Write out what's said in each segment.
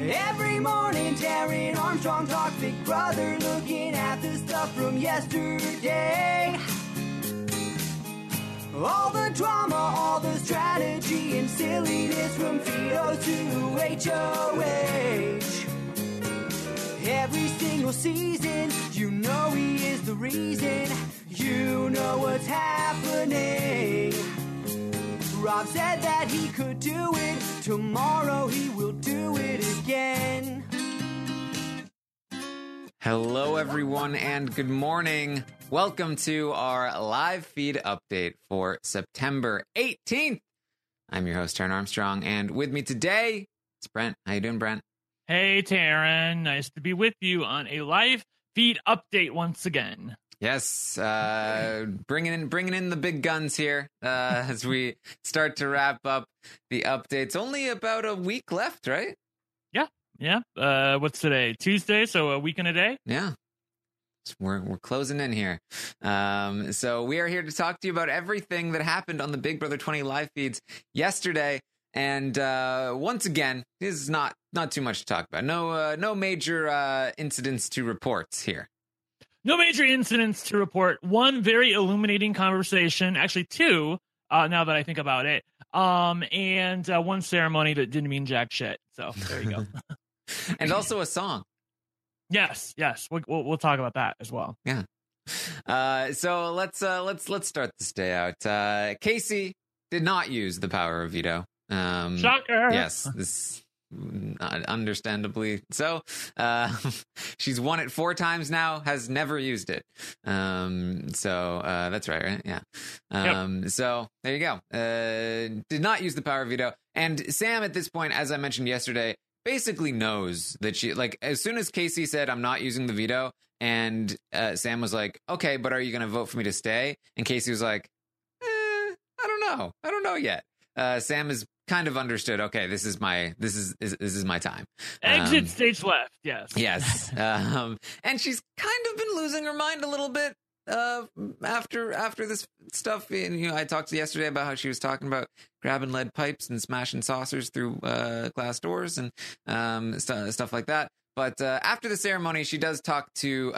Every morning, Darren Armstrong talks Big Brother, looking at the stuff from yesterday. All the drama, all the strategy and silliness from Fido to HOH. Every single season, you know he is the reason. You know what's happening. Rob said that he could do it. Tomorrow he will do it again. Hello, everyone, and good morning. Welcome to our live feed update for September 18th. I'm your host, Taryn Armstrong, and with me today, it's Brent. How you doing, Brent? Hey, Taryn. Nice to be with you on a live feed update once again. Yes, bringing in the big guns here as we start to wrap up the updates. Only about a week left, right? Yeah. What's today? Tuesday, so a week and a day? Yeah. We're closing in here. So we are here to talk to you about everything that happened on the Big Brother 20 live feeds yesterday. And once again, this is not too much to talk about. No major incidents to report here. No major incidents to report. One very illuminating conversation, actually two, now that I think about it, and one ceremony that didn't mean jack shit. So there you go. And also a song. Yes. We'll talk about that as well. Yeah. So let's start this day out. Casey did not use the power of veto. Shocker. Yes, this understandably so. She's won it 4 times now, has never used it. So that's right? Yeah. Yep. So there you go. Did not use the power of veto. And Sam, at this point, as I mentioned yesterday, basically knows that she, like, as soon as Casey said, I'm not using the veto, and Sam was like, okay, but are you going to vote for me to stay? And Casey was like, I don't know yet. Sam has kind of understood, okay, this is my time. Exit stage left, yes. Yes. And she's kind of been losing her mind a little bit after this stuff. And, I talked yesterday about how she was talking about grabbing lead pipes and smashing saucers through glass doors and stuff like that. But after the ceremony, she does talk to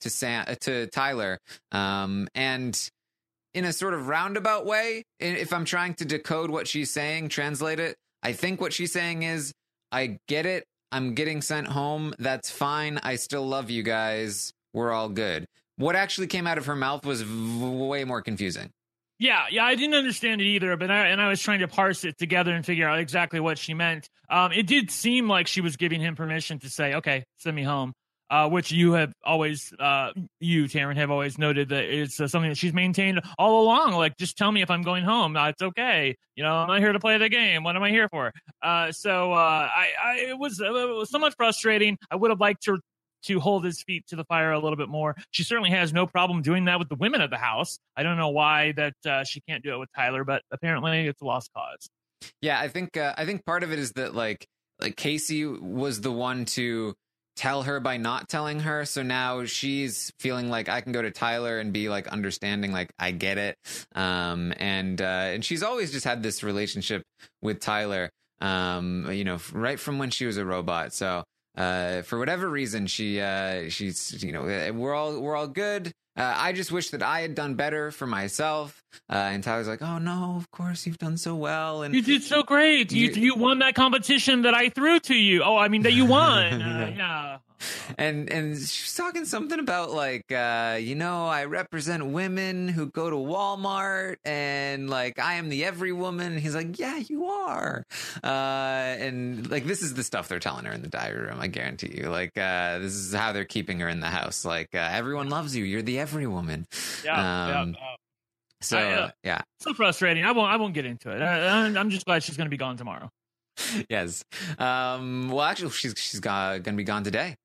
Tyler, and in a sort of roundabout way, if I'm trying to decode what she's saying, translate it, I think what she's saying is, I get it. I'm getting sent home. That's fine. I still love you guys. We're all good. What actually came out of her mouth was way more confusing. Yeah, I didn't understand it either, but I was trying to parse it together and figure out exactly what she meant. It did seem like she was giving him permission to say, okay, send me home, which you have always, Taryn, have always noted that it's something that she's maintained all along. Like, just tell me if I'm going home. It's okay. I'm not here to play the game. What am I here for? It was somewhat frustrating. I would have liked her to hold his feet to the fire a little bit more. She certainly has no problem doing that with the women of the house. I don't know why that she can't do it with Tyler, but apparently it's a lost cause. Yeah, I think part of it is that like Casey was the one to tell her by not telling her, so now she's feeling like I can go to Tyler and be like understanding, like I get it, and she's always just had this relationship with Tyler, right from when she was a robot. So. For whatever reason, she's we're all good. I just wish that I had done better for myself. And Tyler's like, oh no, of course you've done so well, and you did so great. You won that competition that I threw to you. Oh, I mean that you won. Yeah. And she's talking something about like, I represent women who go to Walmart, and like I am the every woman. And he's like, yeah, you are. And like this is the stuff they're telling her in the diary room. I guarantee you. Like this is how they're keeping her in the house. Like everyone loves you. You're the every woman. Yeah. So yeah, so frustrating. I won't get into it. I'm just glad she's going to be gone tomorrow. Yes. Well, actually, she's going to be gone today.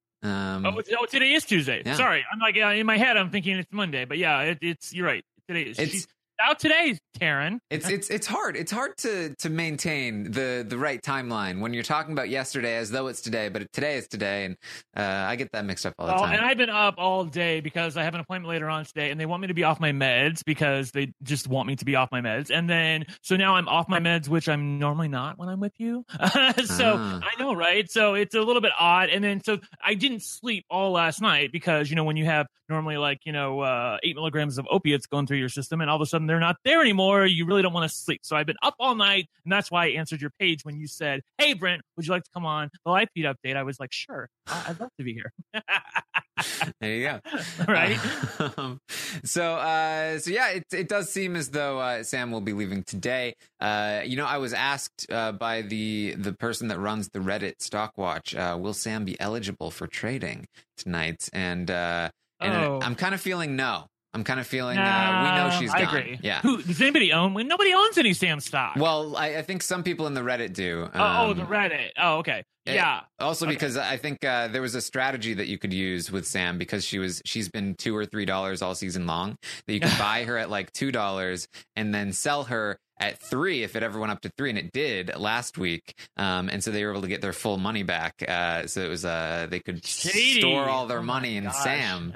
Today is Tuesday. Yeah. Sorry, I'm like in my head, I'm thinking it's Monday, but yeah, it's you're right. Today is. out today, Taryn. It's hard. It's hard to maintain the right timeline when you're talking about yesterday as though it's today, but today is today, and I get that mixed up all the time. And I've been up all day because I have an appointment later on today, and they want me to be off my meds because they just want me to be off my meds. And then so now I'm off my meds, which I'm normally not when I'm with you. So I know, right? So it's a little bit odd. And then so I didn't sleep all last night because when you have normally 8 milligrams of opiates going through your system, and all of a sudden they're not there anymore, you really don't want to sleep. So I've been up all night, and that's why I answered your page when you said, "Hey, Brent, would you like to come on the live feed update?" I was like, "Sure, I'd love to be here." There you go. Right. So yeah, it does seem as though Sam will be leaving today. I was asked by the person that runs the Reddit Stockwatch, will Sam be eligible for trading tonight? And I'm kind of feeling no. I'm kind of feeling we know she's gone. I agree. Yeah. Does anybody own? Nobody owns any Sam stock. Well, I think some people in the Reddit do. The Reddit. Oh, okay. Yeah. Also, because I think there was a strategy that you could use with Sam because she's been $2 or $3 all season long. That you could buy her at $2 and then sell her at $3 if it ever went up to $3, and it did last week. And so they were able to get their full money back. So it was they could store all their money in Sam.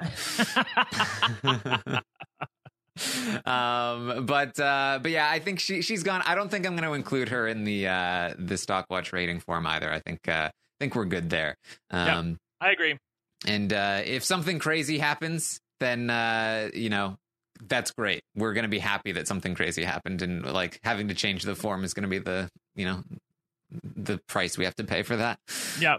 But yeah, I think she's gone. I don't think I'm going to include her in the Stockwatch rating form either. I think we're good there. I agree. And if something crazy happens, then that's great. We're going to be happy that something crazy happened, and having to change the form is going to be the price we have to pay for that. Yeah.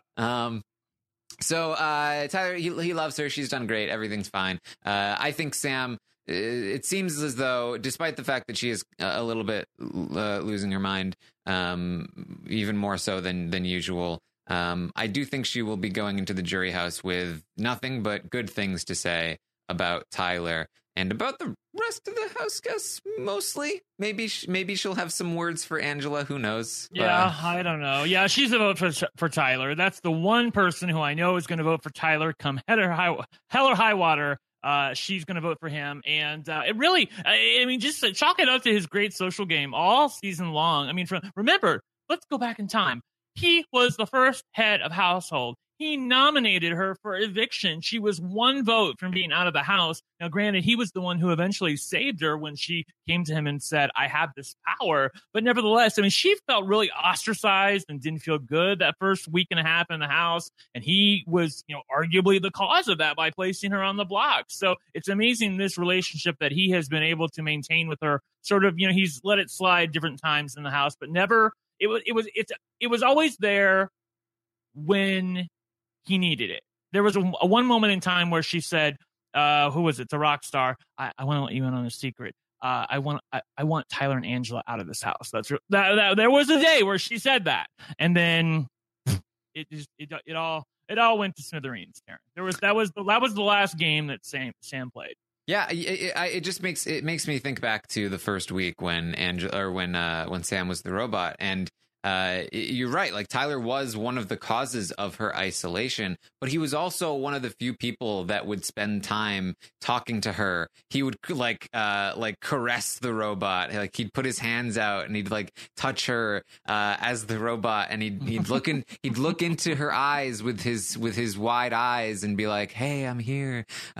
So Tyler, he loves her. She's done great. Everything's fine. I think Sam, it seems as though, despite the fact that she is a little bit losing her mind, even more so than usual, I do think she will be going into the jury house with nothing but good things to say about Tyler and about the rest of the house guests, mostly. Maybe she'll have some words for Angela. Who knows? Yeah, I don't know. Yeah, she's a vote for Tyler. That's the one person who I know is going to vote for Tyler come hell or high water. She's going to vote for him. And it really, just chalk it up to his great social game all season long. Remember, let's go back in time. He was the first head of household. He nominated her for eviction. She was one vote from being out of the house. Now, granted, he was the one who eventually saved her when she came to him and said, "I have this power." But nevertheless, she felt really ostracized and didn't feel good that first week and a half in the house. And he was, arguably the cause of that by placing her on the block. So it's amazing this relationship that he has been able to maintain with her. Sort of, he's let it slide different times in the house, but never. It was always there when he needed it. There was a one moment in time where she said, who was it? The rock star. I want to let you in on a secret. I want Tyler and Angela out of this house. There was a day where she said that. And then it all went to smithereens, Karen. That was the last game that Sam played. Yeah, it makes me think back to the first week when Sam was the robot, and you're right. Tyler was one of the causes of her isolation, but he was also one of the few people that would spend time talking to her. He would caress the robot. He'd put his hands out and he'd touch her as the robot, and he'd look into her eyes with his wide eyes and be like, "Hey, I'm here."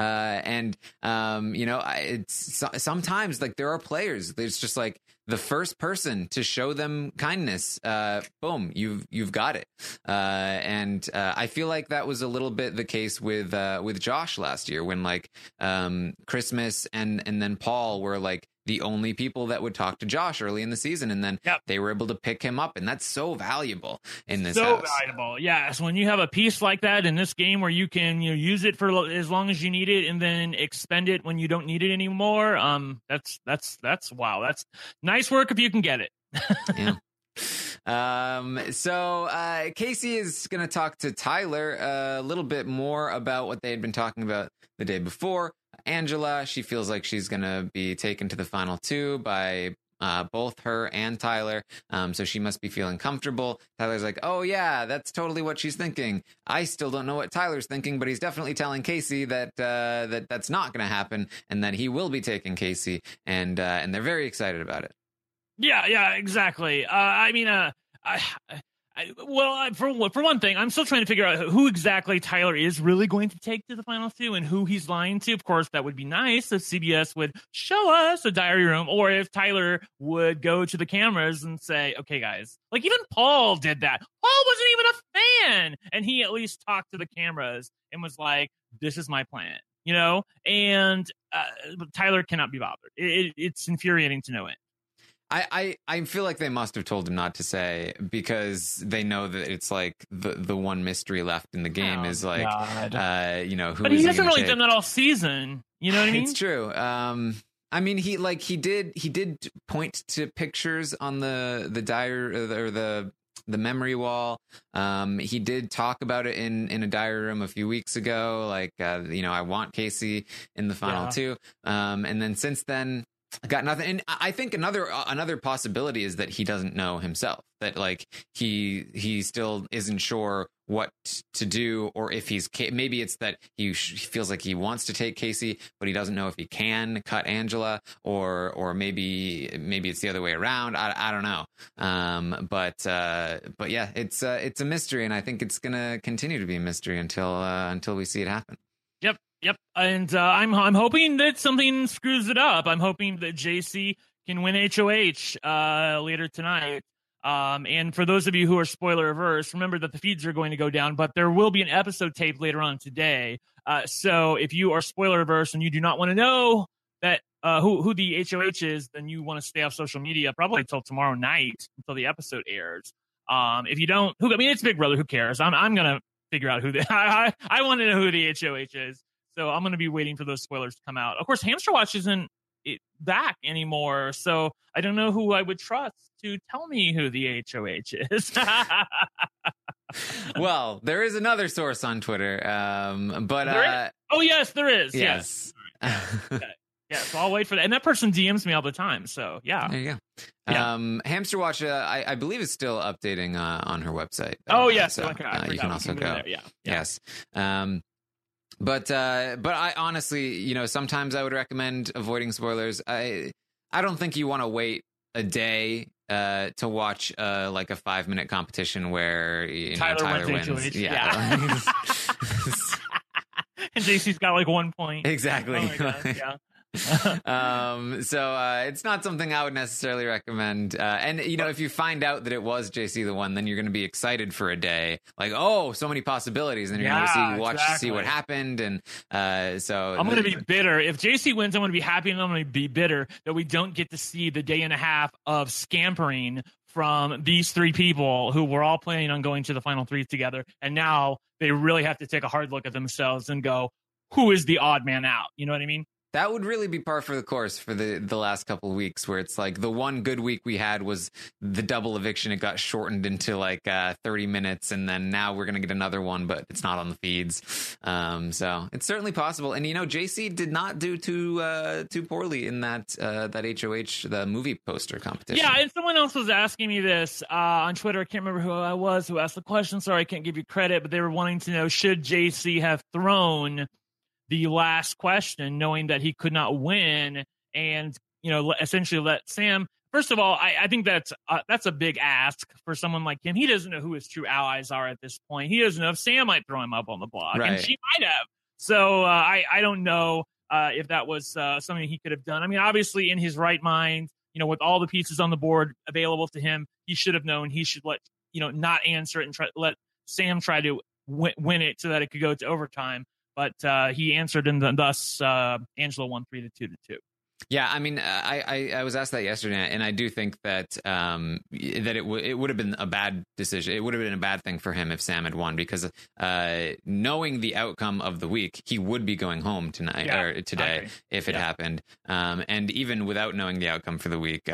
It's sometimes there are players. There's just the first person to show them kindness, boom, you've got it. And I feel like that was a little bit the case with Josh last year when Christmas and then Paul were the only people that would talk to Josh early in the season, and then they were able to pick him up, and that's so valuable in this house. So valuable, yes. When you have a piece like that in this game where you can use it for as long as you need it, and then expend it when you don't need it anymore, that's wow. That's nice work if you can get it. Yeah. So Casey is going to talk to Tyler a little bit more about what they had been talking about the day before. Angela, she feels like she's going to be taken to the final two by both her and Tyler. So she must be feeling comfortable. Tyler's like, oh yeah, that's totally what she's thinking. I still don't know what Tyler's thinking, but he's definitely telling Casey that that's not going to happen, and that he will be taking Casey, and they're very excited about it. Yeah, exactly. For one thing, I'm still trying to figure out who exactly Tyler is really going to take to the final two and who he's lying to. Of course, that would be nice if CBS would show us a diary room, or if Tyler would go to the cameras and say, okay, guys, like even Paul did that. Paul wasn't even a fan, and he at least talked to the cameras and was like, this is my plan, and Tyler cannot be bothered. It's infuriating to no end. I feel like they must have told him not to say, because they know that it's like the one mystery left in the game is like, who. But he hasn't really done that all season. You know what I mean? It's true. I mean, he did point to pictures on the diary or the memory wall. He did talk about it in a diary room a few weeks ago. Like, I want Casey in the final two. And then since then, I got nothing. And I think another possibility is that he doesn't know himself, that like he still isn't sure what to do, or if maybe it's that he feels like he wants to take Casey, but he doesn't know if he can cut Angela, or maybe it's the other way around. I don't know. But yeah, it's a mystery, and I think it's gonna continue to be a mystery until we see it happen. Yep, and I'm hoping that something screws it up. I'm hoping that JC can win HOH later tonight. And for those of you who are spoiler averse, remember that the feeds are going to go down, but there will be an episode tape later on today. So if you are spoiler averse and you do not want to know that who the HOH is, then you want to stay off social media probably until tomorrow night, until the episode airs. If you don't, it's Big Brother. Who cares? I'm gonna figure out who I want to know who the HOH is. So I'm going to be waiting for those spoilers to come out. Of course, Hamster Watch isn't back anymore, so I don't know who I would trust to tell me who the HOH is. Well, there is another source on Twitter, but oh yes, there is. Yes. Okay. Yeah, so I'll wait for that. And that person DMs me all the time, so yeah. There you go. Yeah. Hamster Watch, I believe, is still updating on her website. Oh yes, so you can also go. Yeah. Yes. But I honestly, sometimes I would recommend avoiding spoilers. I don't think you want to wait a day to watch like a 5-minute competition where Tyler wins. Yeah. And JC's got like 1 point. Exactly. Oh my God. Yeah. So it's not something I would necessarily recommend. And if you find out that it was JC the one, then you're going to be excited for a day, like, oh, so many possibilities, and you're going to see what happened. And so I'm going to be bitter if JC wins. I'm going to be happy, and I'm going to be bitter that we don't get to see the day and a half of scampering from these three people who were all planning on going to the final three together, and now they really have to take a hard look at themselves and go, who is the odd man out? You know what I mean? That would really be par for the course for the last couple of weeks, where it's like the one good week we had was the double eviction. It got shortened into like 30 minutes, and then now we're going to get another one, but it's not on the feeds. So it's certainly possible. And JC did not do too poorly in that HOH, the movie poster competition. Yeah, and someone else was asking me this on Twitter. I can't remember who I was who asked the question. Sorry, I can't give you credit, but they were wanting to know, should JC have thrown the last question, knowing that he could not win, and essentially let Sam. First of all, I think that's a big ask for someone like him. He doesn't know who his true allies are at this point. He doesn't know if Sam might throw him up on the block, right. And she might have. So I don't know if that was something he could have done. I mean, obviously, in his right mind, with all the pieces on the board available to him, he should have known he should let not answer it and let Sam try to win it so that it could go to overtime. But he answered, and thus Angela won 3-2 to 2. Yeah, I mean, I was asked that yesterday, and I do think that that it would have been a bad decision. It would have been a bad thing for him if Sam had won, because knowing the outcome of the week, he would be going home tonight or today if it happened. And even without knowing the outcome for the week,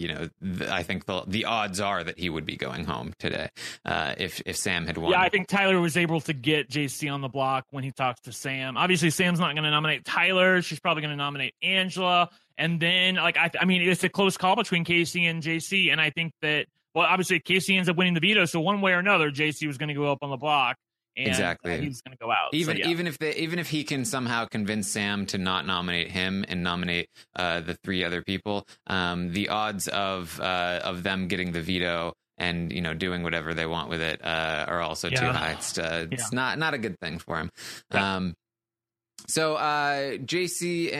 I think the odds are that he would be going home today if Sam had won. Yeah, I think Tyler was able to get JC on the block when he talks to Sam. Obviously, Sam's not going to nominate Tyler. She's probably going to nominate Angela. And then, like, I mean, it's a close call between Casey and JC. And I think that, well, obviously, Casey ends up winning the veto. So one way or another, JC was going to go up on the block. And, exactly. He was going to go out. Even if he can somehow convince Sam to not nominate him and nominate the 3 other people, the odds of them getting the veto and doing whatever they want with it are also too high. It's not a good thing for him. Yeah. So Casey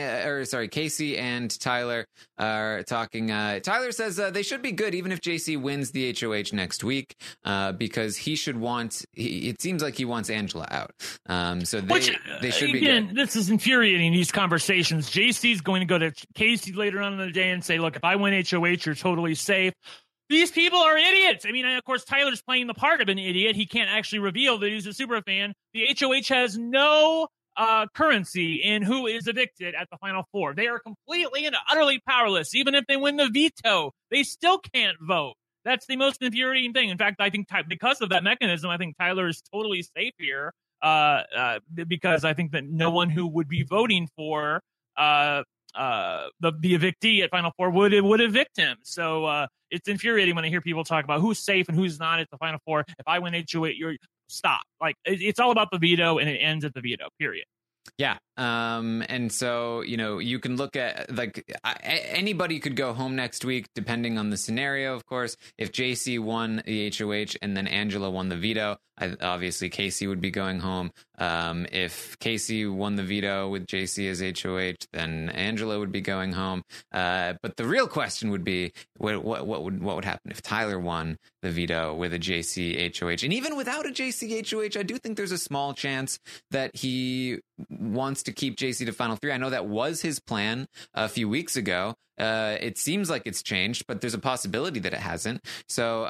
and Tyler are talking. Tyler says they should be good even if JC wins the HOH next week because he should want. It seems like he wants Angela out. So they should be good. This is infuriating. These conversations. JC's going to go to Casey later on in the day and say, "Look, if I win HOH, you're totally safe." These people are idiots. I mean, of course, Tyler's playing the part of an idiot. He can't actually reveal that he's a super fan. The HOH has no currency in who is evicted at the Final Four. They are completely and utterly powerless. Even if they win the veto, they still can't vote. That's the most infuriating thing. In fact, I think because of that mechanism, I think Tyler is totally safe here because I think that no one who would be voting for the evictee at Final Four would evict him. So it's infuriating when I hear people talk about who's safe and who's not at the Final Four. If I win HOH, you're stop. Like it's all about the veto, and it ends at the veto. Period. Yeah. And so, you can look at anybody could go home next week, depending on the scenario, of course. If JC won the HOH and then Angela won the veto, obviously Casey would be going home. If Casey won the veto with JC as HOH, then Angela would be going home. But the real question would be, what would happen if Tyler won the veto with a JC HOH? And even without a JC HOH, I do think there's a small chance that he wants to keep JC to Final 3. I know that was his plan a few weeks ago. It seems like it's changed, but there's a possibility that it hasn't. So,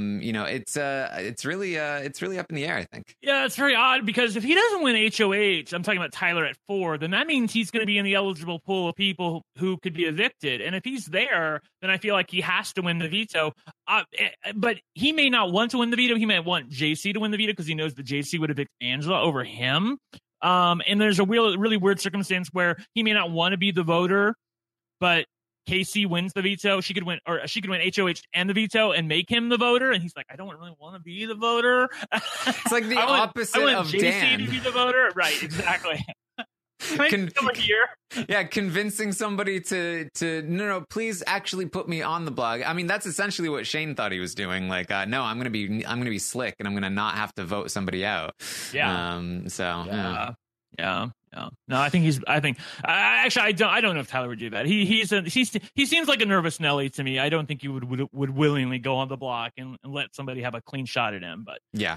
it's really up in the air, I think. Yeah, it's very odd because if he doesn't win HOH, I'm talking about Tyler at 4, then that means he's going to be in the eligible pool of people who could be evicted. And if he's there, then I feel like he has to win the veto. But he may not want to win the veto. He may want JC to win the veto because he knows that JC would evict Angela over him. And there's a really weird circumstance where he may not want to be the voter, but Casey wins the veto. She could win HOH and the veto and make him the voter. And he's like, I don't really want to be the voter. It's like the opposite of JC Dan. to be the voter. Right, exactly. Yeah, convincing somebody to no, please actually put me on the blog. I mean, that's essentially what Shane thought he was doing. Like, no, I'm gonna be slick and I'm gonna not have to vote somebody out. Yeah. Yeah. No, I don't know if Tyler would do that. He seems like a nervous Nelly to me. I don't think he would willingly go on the block and let somebody have a clean shot at him. But yeah.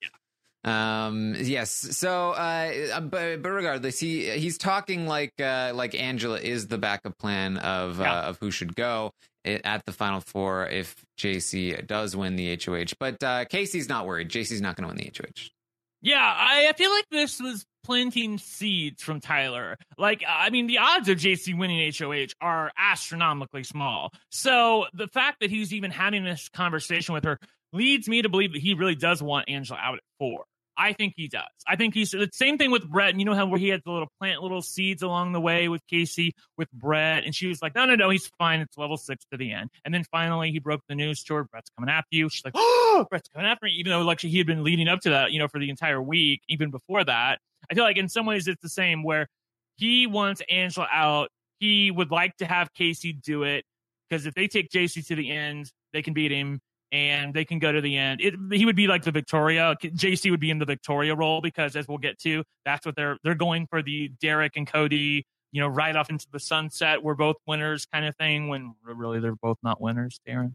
Yes. So, but regardless, he's talking like Angela is the backup plan of who should go at the Final Four if JC does win the HOH. But Casey's not worried. JC's not going to win the HOH. Yeah, I feel like this was planting seeds from Tyler. Like, I mean, the odds of JC winning HOH are astronomically small. So the fact that he's even having this conversation with her leads me to believe that he really does want Angela out at 4. I think he does. I think he's the same thing with Brett. And you know how where he had to plant little seeds along the way with Casey, with Brett. And she was like, no, he's fine. It's level 6 to the end. And then finally he broke the news to her. Brett's coming after you. She's like, oh, Brett's coming after me. Even though like he had been leading up to that, for the entire week, even before that. I feel like in some ways it's the same where he wants Angela out. He would like to have Casey do it because if they take JC to the end, they can beat him. And they can go to the end. He would be like the Victoria. JC would be in the Victoria role because, as we'll get to, that's what they're going for, the Derek and Cody, right off into the sunset. We're both winners kind of thing. When really they're both not winners, Darren.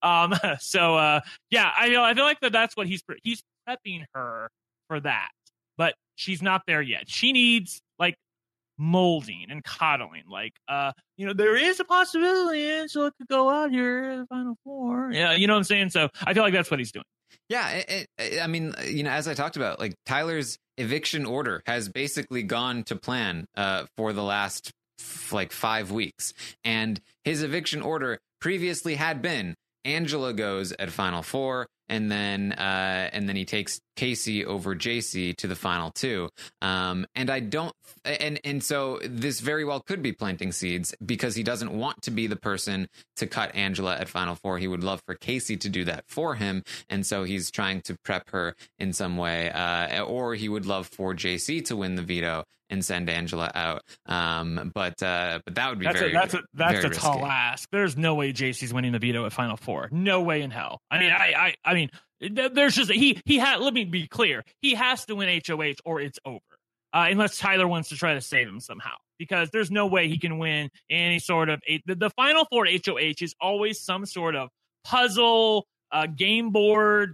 Yeah, I feel like that's what he's prepping her for that, but she's not there yet. She needs molding and coddling. There is a possibility Angela could go out here at the Final Four. Yeah, you know what I'm saying? So I feel like that's what he's doing. Yeah, I mean, as I talked about, Tyler's eviction order has basically gone to plan for the last 5 weeks. And his eviction order previously had been Angela goes at Final Four, and then he takes Casey over JC to the final two. And I don't, and so this very well could be planting seeds because he doesn't want to be the person to cut Angela at Final Four. He would love for Casey to do that for him, and so he's trying to prep her in some way, or he would love for JC to win the veto and send Angela out. But that would be that's a tall ask. There's no way JC's winning the veto at Final Four. No way in hell. I mean, there's just he had. Let me be clear. He has to win HOH or it's over. Unless Tyler wants to try to save him somehow, because there's no way he can win any sort of the Final Four HOH is always some sort of puzzle, game board,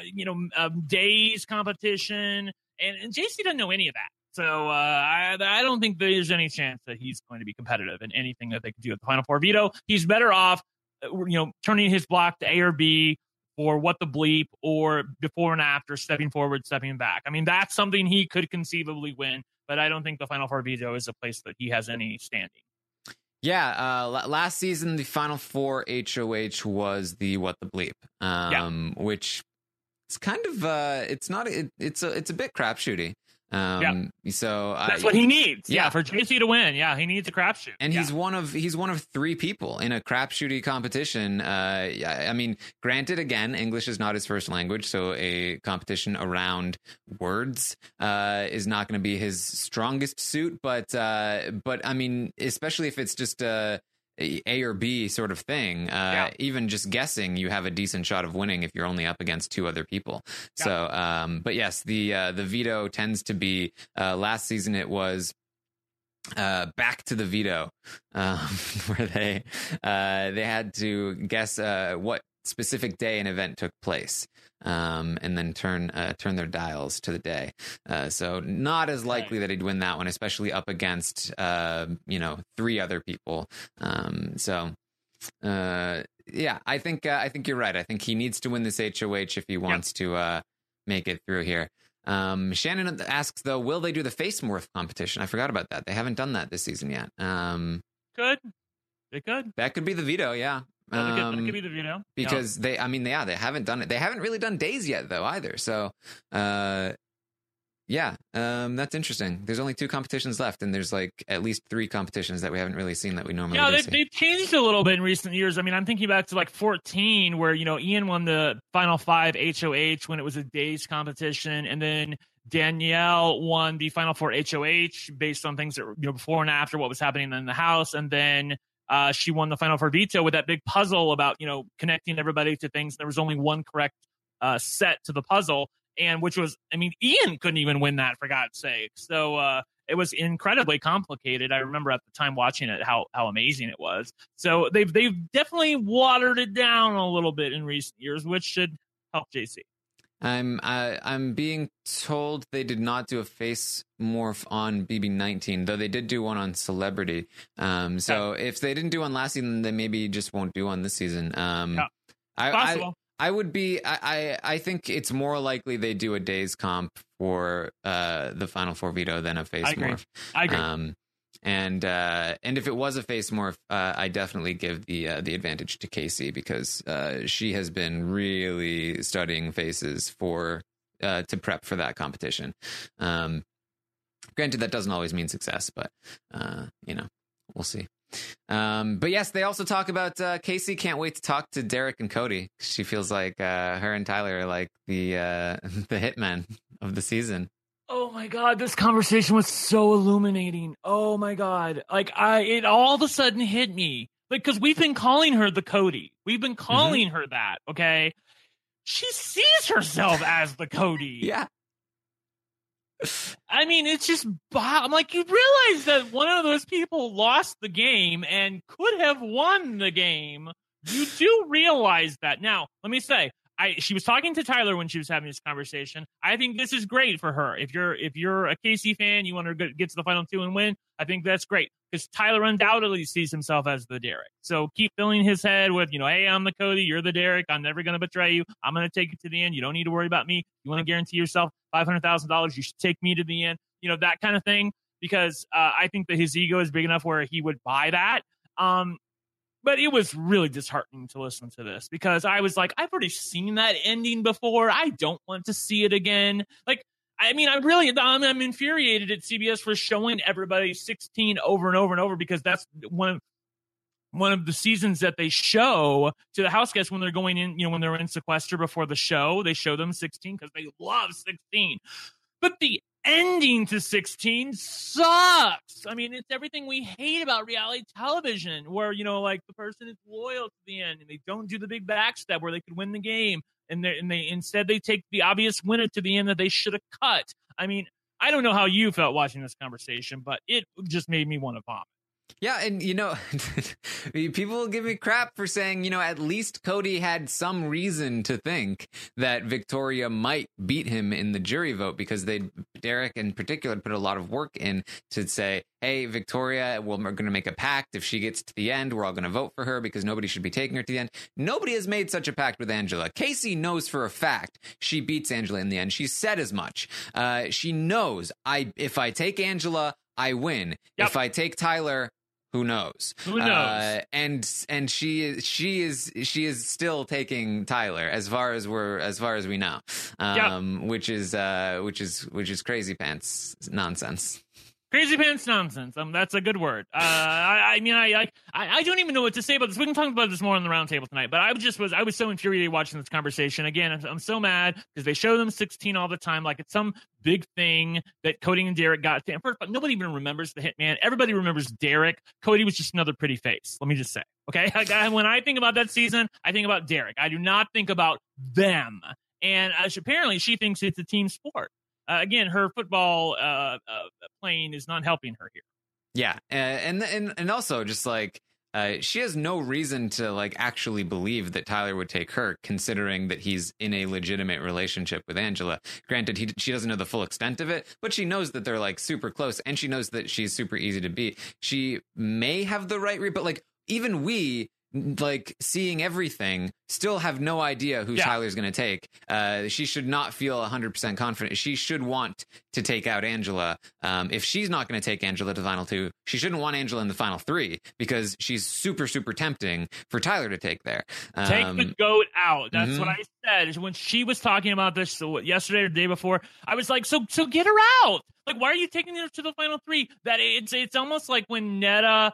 days competition, and JC doesn't know any of that. So I don't think there's any chance that he's going to be competitive in anything that they could do at the Final Four veto. He's better off, turning his block to A or B, or what the bleep, or before and after, stepping forward, stepping back. I mean, that's something he could conceivably win, but I don't think the Final Four veto is a place that he has any standing. Yeah, last season the Final Four HOH was the what the bleep, which is kind of it's a bit crapshooty. So that's what he needs. Yeah, for JC to win. Yeah, he needs a crapshoot. And he's one of three people in a crapshooty competition. I mean, granted, again, English is not his first language, so a competition around words is not going to be his strongest suit. But I mean, especially if it's just A or B sort of thing, even just guessing, you have a decent shot of winning if you're only up against two other people. Yeah. So, but yes, the veto tends to be, last season it was back to the veto, where they had to guess what specific day an event took place, and then turn their dials to the day. So not as likely that he'd win that one, especially up against three other people. I think you're right. I think he needs to win this HOH if he wants to make it through here. Shannon asks, though, will they do the face morph competition? I forgot about that. They haven't done that this season yet. They could. That could be the veto, yeah. That could be the veto. Because they haven't done it. They haven't really done days yet, though, either. So, that's interesting. There's only two competitions left, and there's like at least three competitions that we haven't really seen that we normally do. They've changed a little bit in recent years. I mean, I'm thinking back to like 2014, where, Ian won the Final Five HOH when it was a days competition, and then Danielle won the Final Four HOH based on things that were, before and after what was happening in the house, and then she won the Final Four veto with that big puzzle about, connecting everybody to things. There was only one correct set to the puzzle, and which was, Ian couldn't even win that, for God's sake. So it was incredibly complicated. I remember at the time watching it, how amazing it was. So they've definitely watered it down a little bit in recent years, which should help JC. I'm being told they did not do a face morph on BB19, though they did do one on Celebrity. So if they didn't do one last season, they maybe just won't do one this season. Possible. I think it's more likely they do a days comp for the Final Four veto than a face morph. I agree. And if it was a face morph, I definitely give the advantage to Casey, because she has been really studying faces to prep for that competition. Granted, that doesn't always mean success, but we'll see. But yes, they also talk about Casey can't wait to talk to Derek and Cody. She feels like her and Tyler are like the hitmen of the season. Oh my God, this conversation was so illuminating. Oh my God. It all of a sudden hit me. Because we've been calling her the Cody. We've been calling her that, okay? She sees herself as the Cody. Yeah. It's just, I'm like, you realize that one of those people lost the game and could have won the game. You do realize that. Now, let me say, she was talking to Tyler when she was having this conversation. I think this is great for her. If you're a Casey fan, you want her to get to the final two and win, I think that's great, because Tyler undoubtedly sees himself as the Derek. So keep filling his head with, hey, I'm the Cody, you're the Derek, I'm never going to betray you, I'm going to take it to the end, you don't need to worry about me, you want to guarantee yourself $500,000, you should take me to the end, that kind of thing, because I think that his ego is big enough where he would buy that. But it was really disheartening to listen to this because I was like, I've already seen that ending before. I don't want to see it again. Like, I mean, I'm infuriated at CBS for showing everybody 16 over and over and over because that's one of the seasons that they show to the house guests when they're going in, when they're in sequester before the show, they show them 16 because they love 16. But the ending to 16 sucks. I mean, it's everything we hate about reality television where, like the person is loyal to the end and they don't do the big backstab where they could win the game. And they instead they take the obvious winner to the end that they should have cut. I mean, I don't know how you felt watching this conversation, but it just made me want to vomit. Yeah, and people will give me crap for saying, at least Cody had some reason to think that Victoria might beat him in the jury vote because Derek in particular put a lot of work in to say, hey, Victoria, we're going to make a pact. If she gets to the end, we're all going to vote for her because nobody should be taking her to the end. Nobody has made such a pact with Angela. Casey knows for a fact she beats Angela in the end. She said as much. She knows if I take Angela, I win. Yep. If I take Tyler, who knows? Who knows? And she is still taking Tyler as far as we know, which is crazy pants nonsense. Crazy pants nonsense. That's a good word. I don't even know what to say about this. We can talk about this more on the roundtable tonight. But I was so infuriated watching this conversation. Again, I'm so mad because they show them 16 all the time, like it's some big thing that Cody and Derek got. First, nobody even remembers the Hitman. Everybody remembers Derek. Cody was just another pretty face. Let me just say, okay. When I think about that season, I think about Derek. I do not think about them. And apparently, she thinks it's a team sport. Again, her football playing is not helping her here. Yeah, and also just like she has no reason to like actually believe that Tyler would take her, considering that he's in a legitimate relationship with Angela. Granted, she doesn't know the full extent of it, but she knows that they're like super close, and she knows that she's super easy to beat. She may have the right but like even we, like seeing everything, still have no idea who Tyler's going to take. She should not feel 100% confident. She should want to take out Angela. If she's not going to take Angela to the final two, she shouldn't want Angela in the final three because she's super, super tempting for Tyler to take there. Take the goat out. That's what I said. When she was talking about this yesterday or the day before, I was like, so get her out. Like, why are you taking her to the final three? That it's almost like when Netta,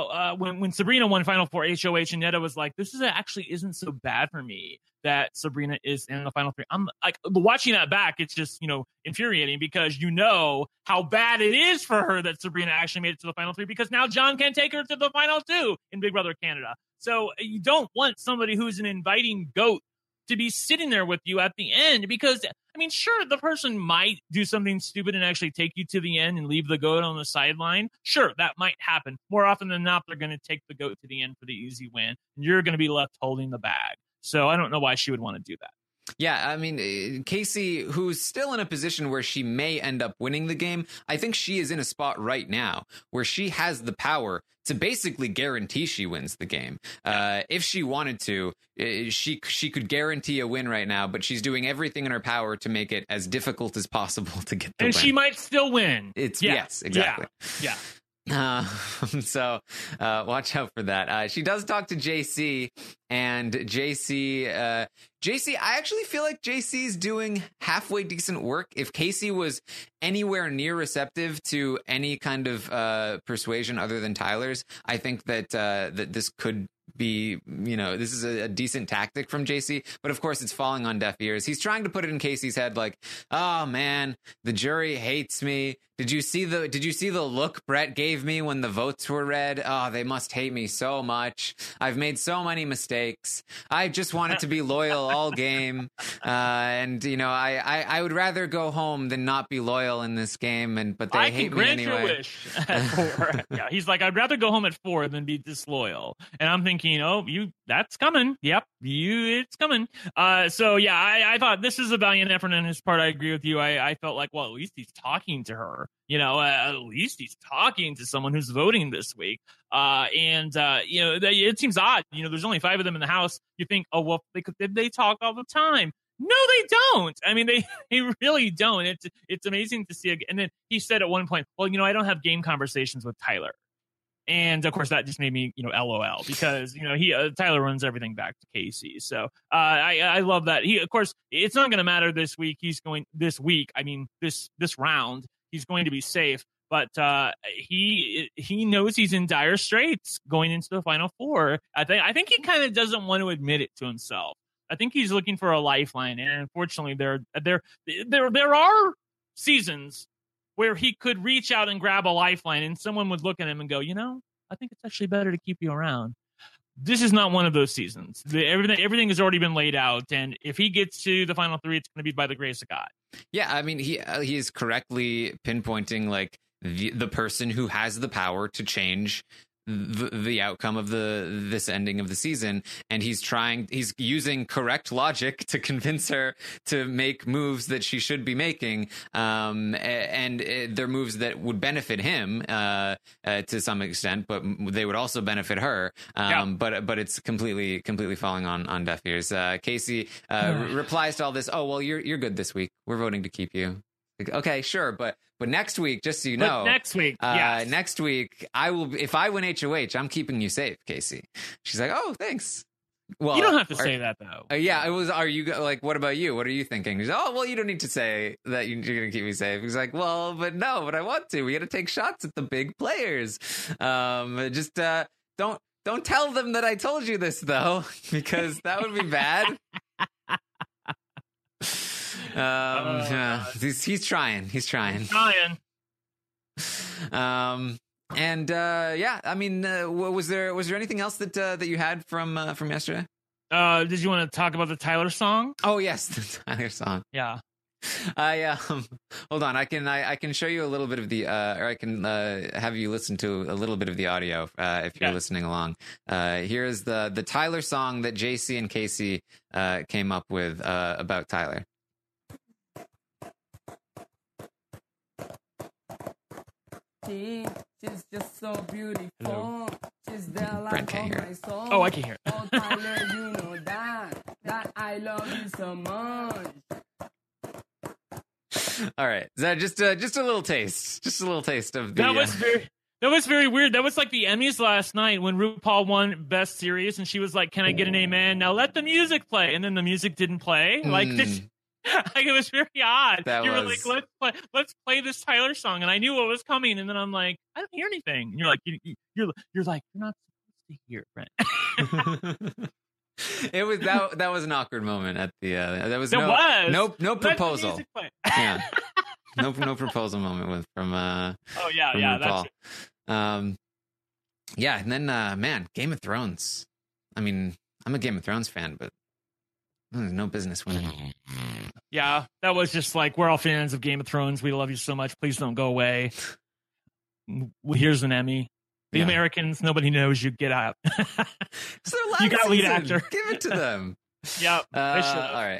when Sabrina won Final Four HOH and Netta was like, this actually isn't so bad for me that Sabrina is in the final three. I'm like, watching that back, it's just, infuriating because how bad it is for her that Sabrina actually made it to the final three because now John can take her to the final two in Big Brother Canada. So you don't want somebody who's an inviting goat to be sitting there with you at the end because, I mean, sure, the person might do something stupid and actually take you to the end and leave the goat on the sideline. Sure, that might happen. More often than not, they're going to take the goat to the end for the easy win, and you're going to be left holding the bag. So I don't know why she would want to do that. Yeah, I mean, Casey, who's still in a position where she may end up winning the game, I think she is in a spot right now where she has the power to basically guarantee she wins the game. If she wanted to, she could guarantee a win right now, but she's doing everything in her power to make it as difficult as possible to get the win. And she might still win. Yes, exactly. Yeah. So watch out for that. She does talk to JC, and JC, I actually feel like JC's doing halfway decent work. If Casey was anywhere near receptive to any kind of persuasion other than Tyler's, I think that that this could be, this is a decent tactic from JC, but of course it's falling on deaf ears. He's trying to put it in Casey's head like, oh man, the jury hates me. Did you see the look Brett gave me when the votes were read? Oh, they must hate me so much. I've made so many mistakes. I just wanted to be loyal all game. And I would rather go home than not be loyal in this game. But they hate me anyway. I can grant your wish at 4. Yeah, he's like, I'd rather go home at 4 than be disloyal. And I'm thinking, that's coming. Yep, it's coming. So yeah, I thought this is a valiant effort on his part. I agree with you. I felt like, well, at least he's talking to her. At least he's talking to someone who's voting this week. It seems odd. There's only 5 of them in the house. You think, oh, well, they talk all the time. No, they don't. I mean, they really don't. It's amazing to see. And then he said at one point, well, I don't have game conversations with Tyler. And of course, that just made me, LOL, because he Tyler runs everything back to Casey. So I love that. He, of course, it's not going to matter this week. This round, he's going to be safe. But he knows he's in dire straits going into the Final Four. I think he kind of doesn't want to admit it to himself. I think he's looking for a lifeline, and unfortunately, there are seasons where he could reach out and grab a lifeline, and someone would look at him and go, I think it's actually better to keep you around. This is not one of those seasons. Everything has already been laid out, and if he gets to the Final Three, it's going to be by the grace of God. Yeah, I mean, he is correctly pinpointing like the person who has the power to change the outcome of this ending of the season, and he's using correct logic to convince her to make moves that she should be making, and they're moves that would benefit him to some extent, but they would also benefit her. But it's completely falling on deaf ears. Casey replies to all this, "Oh well, you're good this week. We're voting to keep you." Like, okay, sure, but next week, just so you know, next week, yes. Next week, I will. If I win HOH, I'm keeping you safe, Casey. She's like, oh, thanks. Well, you don't have to say that though. Yeah, it was. Are you like? What about you? What are you thinking? She's, oh, well, you don't need to say that you're going to keep me safe. He's like, well, but I want to. We got to take shots at the big players. Just don't tell them that I told you this though, because that would be bad. He's trying. I mean, was there anything else that you had from yesterday? Did you want to talk about the Tyler song? Oh yes, the Tyler song. Yeah. Hold on. I can show you a little bit of the or I can have you listen to a little bit of the audio if you're listening along. Here's the Tyler song that JC and Casey came up with about Tyler. She's just so beautiful. Hello. She's there like can't hear. My soul. Oh, I can hear it. Oh, Tyler, you know that I love you so much. All right, is that just a little taste? Just a little taste of the. That was very weird. That was like the Emmys last night when RuPaul won Best Series, and she was like, "Can I get an amen? Now let the music play." And then the music didn't play. Like this. Like it was very odd. You were like, let's play this Tyler song, and I knew what was coming, and then I'm like, I don't hear anything. And you're like, you're not supposed to hear it, Brent. It was that was an awkward moment at the no proposal. Yeah, no proposal moment from RuPaul. That's it. And then man, Game of Thrones. I mean, I'm a Game of Thrones fan, but there's no business winning. Yeah, that was just like, we're all fans of Game of Thrones. We love you so much. Please don't go away. Here's an Emmy. The Americans, nobody knows you. Get out. You got lead actor. Give it to them. Yep. All right.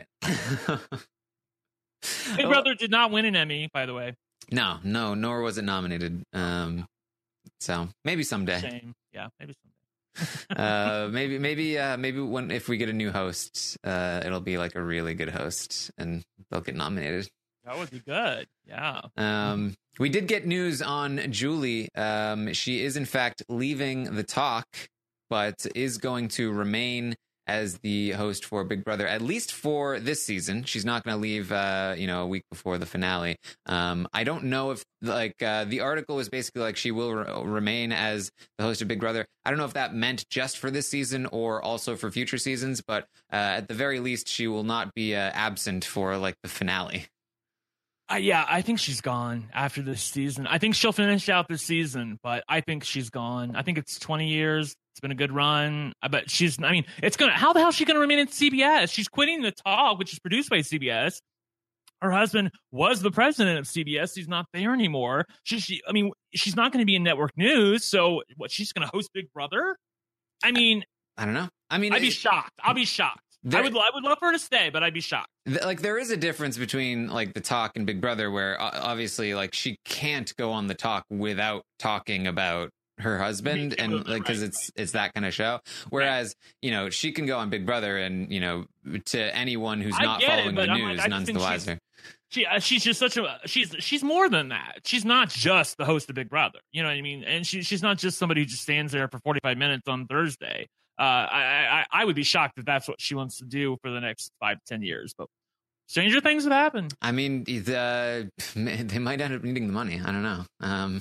Big Brother did not win an Emmy, by the way. No, nor was it nominated. So maybe someday. Shame. Yeah, maybe someday. Maybe if we get a new host, it'll be like a really good host and they'll get nominated. That would be good. Yeah. We did get news on Julie. She is in fact leaving the talk, but is going to remain as the host for Big Brother, at least for this season. She's not going to leave, a week before the finale. I don't know if the article was basically like she will remain as the host of Big Brother. I don't know if that meant just for this season or also for future seasons, but at the very least, she will not be absent for like the finale. I think she's gone after this season. I think she'll finish out this season, but I think she's gone. I think it's 20 years. It's been a good run. But how the hell is she going to remain at CBS? She's quitting the talk, which is produced by CBS. Her husband was the president of CBS. He's not there anymore. She's not going to be in network news. So what, she's going to host Big Brother? I don't know. I'd be shocked. I'll be shocked. I would love for her to stay, but I'd be shocked. Like there is a difference between like the talk and Big Brother, where obviously like she can't go on the talk without talking about her husband, and like because it's that kind of show. Whereas she can go on Big Brother, and to anyone who's not following the news, none's the wiser. She's just she's more than that. She's not just the host of Big Brother. You know what I mean? And she's not just somebody who just stands there for 45 minutes on Thursday. I would be shocked if that's what she wants to do for the next 5 to 10 years. But stranger things have happened. I mean, they might end up needing the money. I don't know.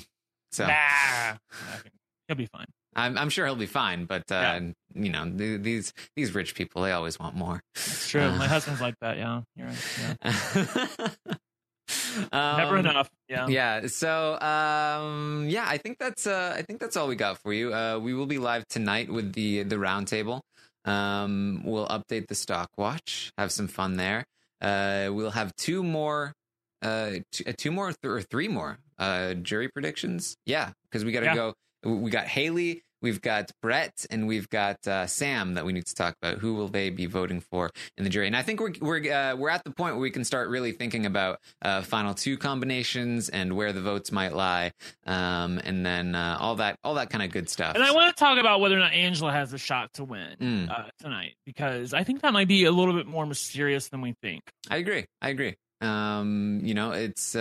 He'll be fine. I'm sure he'll be fine, but these rich people, they always want more. That's true. My husband's like that. Yeah, you're right. Yeah. Never enough. Yeah. Yeah. So, I think that's all we got for you. We will be live tonight with the roundtable. We'll update the stock watch, have some fun there. We'll have two more or three more jury predictions. Yeah, because we got to go. We got Haley, we've got Brett, and we've got Sam that we need to talk about. Who will they be voting for in the jury? And I think we're at the point where we can start really thinking about final two combinations and where the votes might lie, and then all that kind of good stuff. And I want to talk about whether or not Angela has a shot to win tonight, because I think that might be a little bit more mysterious than we think. I agree. It's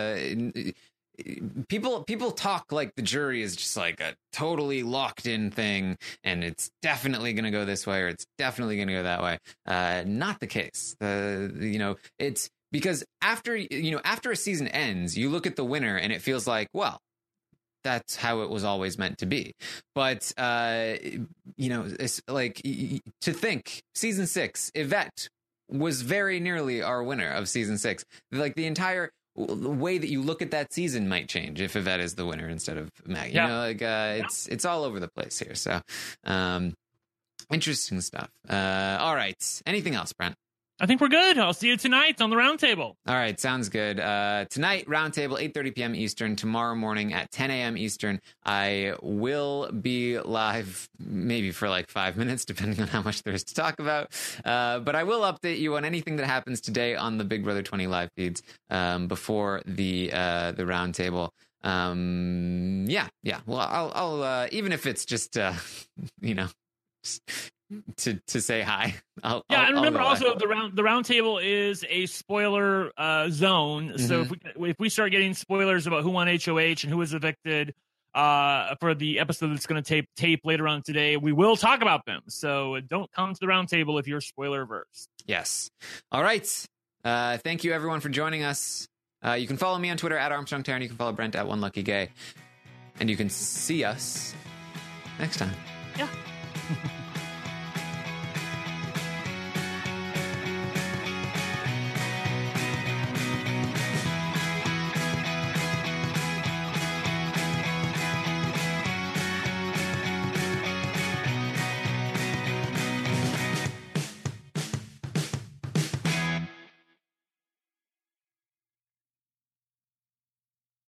people talk like the jury is just like a totally locked in thing, and it's definitely going to go this way or it's definitely going to go that way. Not the case. It's because after a season ends, you look at the winner and it feels like, well, that's how it was always meant to be. But it's like, to think season 6, Yvette was very nearly our winner of season 6. Like, the entire way that you look at that season might change if Yvette is the winner instead of Maggie. It's all over the place here. So, interesting stuff. All right. Anything else, Brent? I think we're good. I'll see you tonight on the roundtable. All right, sounds good. Tonight, roundtable, 8:30 p.m. Eastern. Tomorrow morning at 10 a.m. Eastern, I will be live, maybe for like 5 minutes, depending on how much there is to talk about. But I will update you on anything that happens today on the Big Brother 20 live feeds before the roundtable. Well, I'll even if it's just to say hi. And remember also the roundtable is a spoiler zone. Mm-hmm. So if we start getting spoilers about who won HOH and who was evicted for the episode that's going to tape later on today, we will talk about them. So don't come to the roundtable if you're spoiler averse. Yes. All right. Thank you everyone for joining us. You can follow me on Twitter at Armstrong Taryn. You can follow Brent at OneLuckyGay, and you can see us next time. Yeah.